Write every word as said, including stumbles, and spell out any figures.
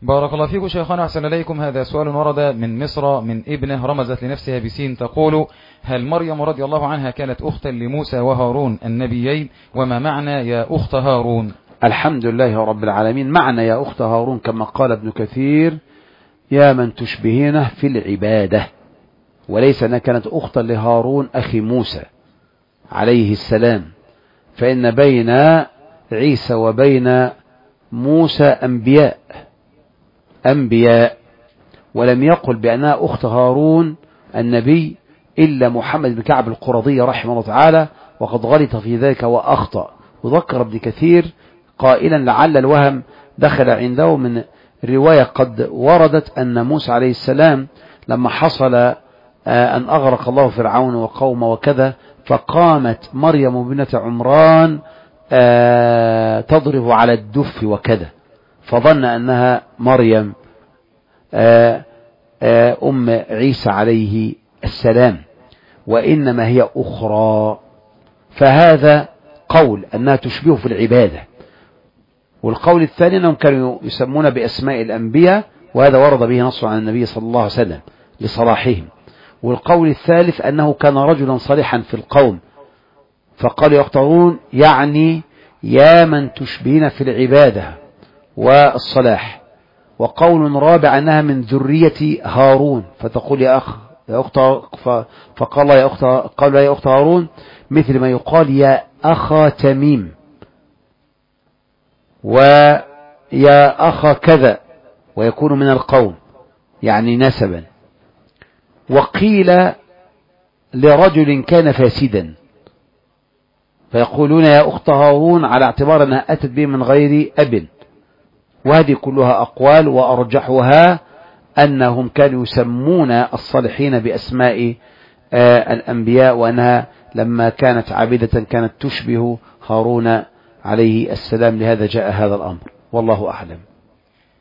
بارك الله فيكم شيخنا، أحسن إليكم. هذا سؤال ورد من مصر من ابنه رمزت لنفسها بسين، تقول: هل مريم رضي الله عنها كانت أختا لموسى وهارون النبيين؟ وما معنى يا أخت هارون؟ الحمد لله رب العالمين. معنى يا أخت هارون كما قال ابن كثير: يا من تشبهينه في العبادة، وليس أنها كانت أختا لهارون أخي موسى عليه السلام، فإن بين عيسى وبين موسى أنبياء أنبياء ولم يقل بأنها أخت هارون النبي إلا محمد بن كعب القرظي رحمه الله تعالى، وقد غلط في ذلك وأخطأ. وذكر ابن كثير قائلا: لعل الوهم دخل عنده من رواية قد وردت أن موسى عليه السلام لما حصل أن أغرق الله فرعون وقومه وكذا، فقامت مريم بنت عمران تضرب على الدف وكذا، فظن أنها مريم أم عيسى عليه السلام، وإنما هي أخرى. فهذا قول أنها تشبه في العبادة. والقول الثاني أنهم كانوا يسمون بأسماء الأنبياء، وهذا ورد به نص عن النبي صلى الله عليه وسلم لصلاحهم. والقول الثالث أنه كان رجلا صالحا في القوم، فقالوا يقترون يعني يا من تشبهين في العبادة والصلاح. وقول رابع أنها من ذرية هارون، فتقول يا أخ يا أخت، فقال يا أخت، قال يا أخت هارون مثل ما يقال يا أخا تميم ويا أخا كذا، ويكون من القوم يعني نسبا. وقيل لرجل كان فاسدا فيقولون يا أخت هارون على اعتبار أنها أتت به من غير أب. وهذه كلها أقوال، وأرجحها أنهم كانوا يسمون الصالحين بأسماء الأنبياء، وأنها لما كانت عابدة كانت تشبه هارون عليه السلام، لهذا جاء هذا الأمر، والله أعلم.